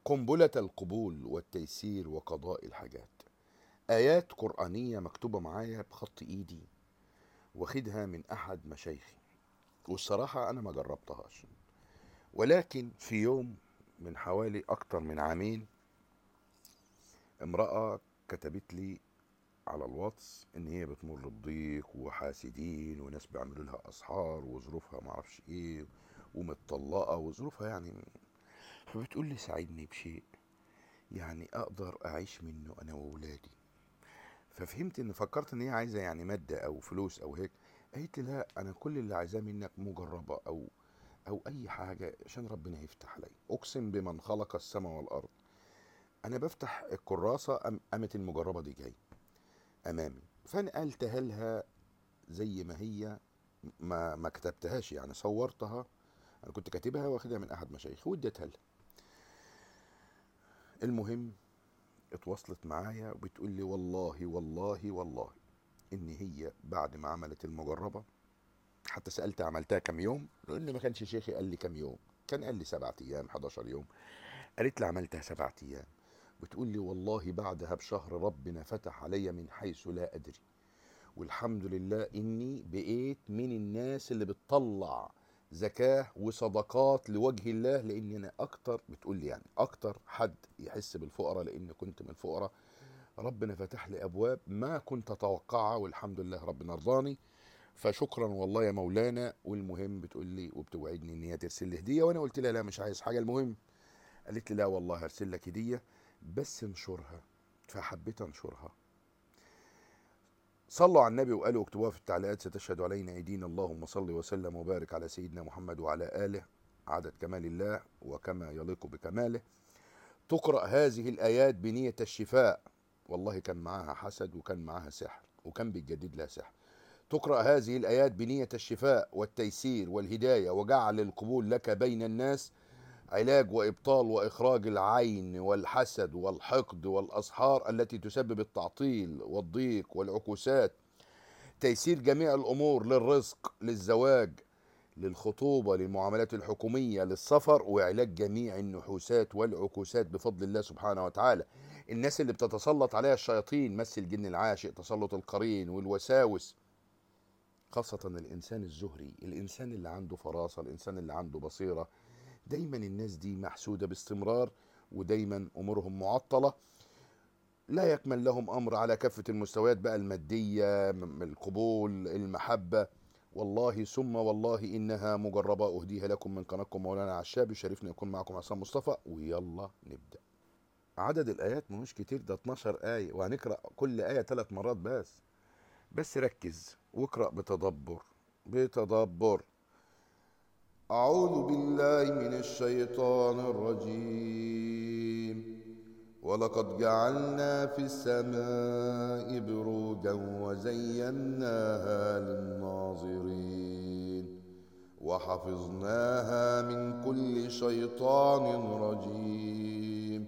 قنبلة القبول والتيسير وقضاء الحاجات. آيات قرآنية مكتوبة معايا بخط إيدي، واخدها من أحد مشايخي، والصراحة أنا ما جربتهاش، ولكن في يوم من حوالي أكتر من عامين امرأة كتبت لي على الواتس إن هي بتمر بضيق وحاسدين وناس بيعملوا لها أسحار وظروفها معرفش إيه ومتطلقة وظروفها يعني، فبتقول لي ساعدني بشيء يعني أقدر أعيش منه أنا وولادي. ففهمت ان فكرت ان هي عايزه يعني ماده او فلوس او هيك. قالت لي لا، انا كل اللي عايزاه منك مجربه او اي حاجه عشان ربنا يفتح علي. اقسم بمن خلق السماء والارض، انا بفتح الكراسه قامت المجربه دي جاي امامي، فنقلتها لها زي ما هي، ما كتبتهاش يعني، صورتها. انا كنت كاتبها واخدها من احد مشايخي واديتها لها. المهم اتواصلت معايا وبتقول لي والله والله والله ان هي بعد ما عملت المجربه، حتى سألت عملتها كم يوم، لأن ما كانش شيخي قال لي كم يوم، كان قال لي 7 أيام 11 يوم. قالت لي عملتها 7 أيام، بتقول لي والله بعدها بشهر ربنا فتح عليا من حيث لا أدري، والحمد لله إني بقيت من الناس اللي بتطلع زكاة وصدقات لوجه الله، لأن أنا أكتر، بتقول لي يعني أكتر حد يحس بالفقراء، لأن كنت من الفقراء. ربنا فتح لي أبواب ما كنت أتوقعها، والحمد لله ربنا رضاني. فشكرا والله يا مولانا. والمهم بتقول لي وبتوعدني ان هي ترسل لي هديه، وانا قلت لها لا مش عايز حاجه. المهم قالت لي لا والله هرسل لك هديه بس انشرها. فحبيت انشرها. صلوا على النبي وقالوا اكتبوها في التعليقات: ستشهد علينا ايدينا اللهم صل وسلم وبارك على سيدنا محمد وعلى اله عدد كمال الله وكما يليق بكماله. تقرأ هذه الآيات بنية الشفاء. والله كان معاها حسد وكان معاها سحر وكان بيتجدد لها سحر. تقرأ هذه الآيات بنية الشفاء والتيسير والهداية وجعل القبول لك بين الناس، علاج وإبطال وإخراج العين والحسد والحقد والأسحار التي تسبب التعطيل والضيق والعكوسات، تيسير جميع الأمور للرزق، للزواج، للخطوبة، للمعاملات الحكومية، للسفر، وعلاج جميع النحوسات والعكوسات بفضل الله سبحانه وتعالى. الناس اللي بتتسلط عليها الشياطين، مس الجن العاشق، تسلط القرين والوساوس، خاصة الإنسان الزهري، الإنسان اللي عنده فراسة، الإنسان اللي عنده بصيرة، دايما الناس دي محسودة باستمرار، ودايما أمورهم معطلة، لا يكمل لهم أمر على كافة المستويات بقى، المادية، القبول، المحبة. والله ثم والله إنها مجربة أهديها لكم من قناتكم مولانا عشاب. يشرفني يكون معكم عصام مصطفى، ويلا نبدأ. عدد الآيات مش كتير، ده 12 آية، وهنقرأ كل آية 3 مرات بس ركز واقرأ بتدبر. بتدبر. أعوذ بالله من الشيطان الرجيم. ولقد جعلنا في السماء بروجا وزيناها للناظرين وحفظناها من كل شيطان رجيم.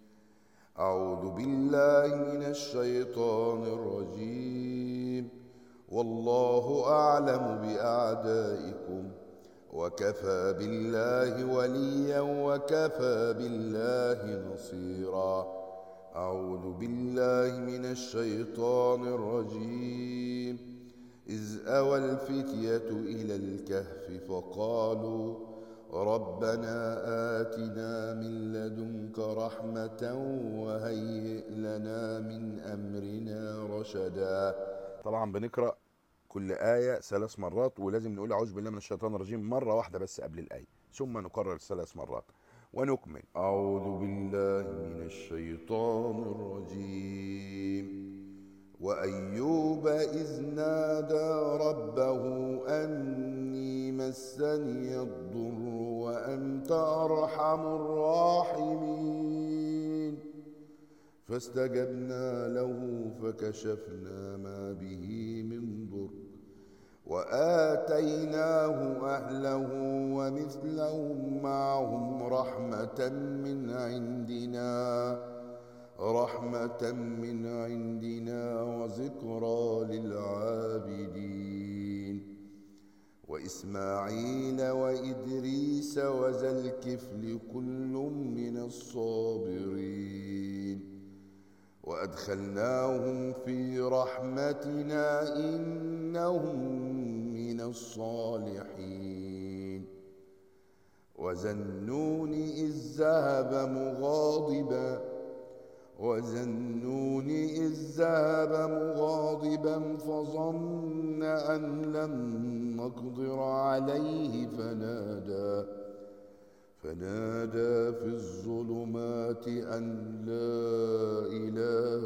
أعوذ بالله من الشيطان الرجيم. والله أعلم بأعدائكم وكفى بالله وليا وكفى بالله نصيرا. أعوذ بالله من الشيطان الرجيم. إذ أوى الفتية إلى الكهف فقالوا ربنا آتنا من لدنك رحمة وهيئ لنا من أمرنا رشدا. طبعا بنقرأ كل آية 3 مرات، ولازم نقول أعوذ بالله من الشيطان الرجيم مرة واحدة بس قبل الآية، ثم نكرر 3 مرات ونكمل. أعوذ بالله من الشيطان الرجيم. وأيوب إذ نادى ربه أني مسني الضر وأنت أرحم الراحمين فاستجبنا له فكشفنا ما به من ضر وآتيناه أهله ومثلهم معهم رحمة من عندنا وذكرى للعابدين. وإسماعيل وإدريس وذا الكفل كل من الصابرين وأدخلناهم في رحمتنا إنهم من الصالحين وذا النون إذ ذهب مغاضبا فظن أن لن نقدر عليه فنادى في الظلمات أن لا إله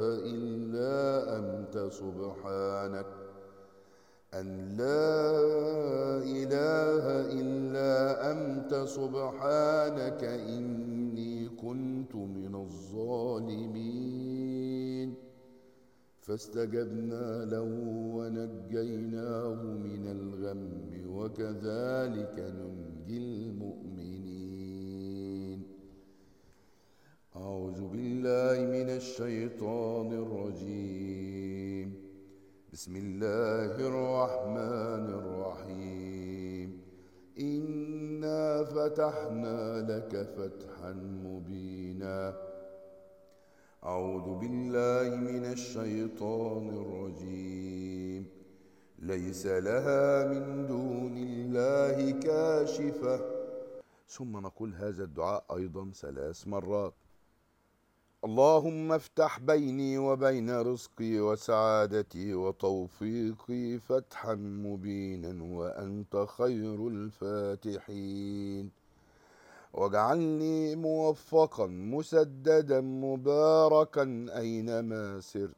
إلا أنت سبحانك إني كنت من الظالمين فاستجبنا له ونجيناه من الغم وكذلك ننجي المؤمنين. أعوذ بالله من الشيطان الرجيم. بسم الله الرحمن الرحيم. إنا فتحنا لك فتحا مبينا. أعوذ بالله من الشيطان الرجيم. ليس لها من دون الله كاشفة. ثم نقول هذا الدعاء أيضا 3 مرات. اللهم افتح بيني وبين رزقي وسعادتي وتوفيقي فتحا مبينا وأنت خير الفاتحين واجعلني موفقا مسددا مباركا أينما سرت.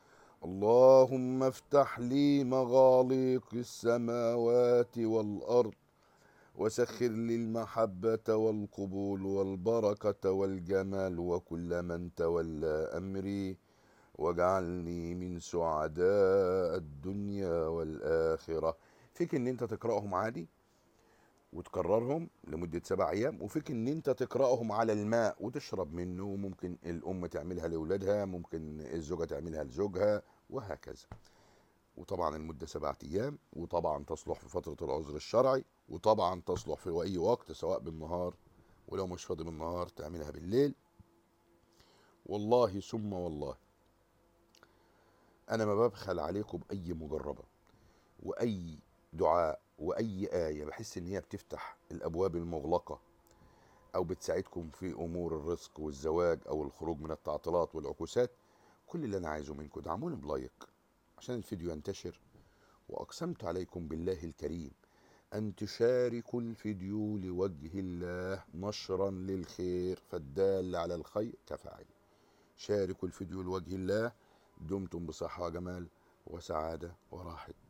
اللهم افتح لي مغاليق السماوات والأرض وسخر لي المحبة والقبول والبركة والجمال وكل من تولى أمري واجعلني من سعداء الدنيا والآخرة. فيك ان انت تقرأهم عادي وتكررهم لمدة 7 أيام، وفيك ان انت تقرأهم على الماء وتشرب منه. ممكن الأم تعملها لأولادها، ممكن الزوجة تعملها لزوجها، وهكذا. وطبعا المدة 7 أيام، وطبعا تصلح في فترة العذر الشرعي، وطبعا تصلح في أي وقت سواء بالنهار، ولو مش فاضي بالنهار تعملها بالليل. والله ثم والله أنا ما ببخل عليكم بأي مجربة وأي دعاء وأي آية بحس إن هي بتفتح الأبواب المغلقة أو بتساعدكم في أمور الرزق والزواج أو الخروج من التعطيلات والعكوسات. كل اللي أنا عايزه منكم دعموني بلايك عشان الفيديو ينتشر، وأقسمت عليكم بالله الكريم أن تشاركوا الفيديو لوجه الله نشرا للخير، فالدال على الخير كفاعل. شاركوا الفيديو لوجه الله. دمتم بصحة وجمال وسعادة وراحة.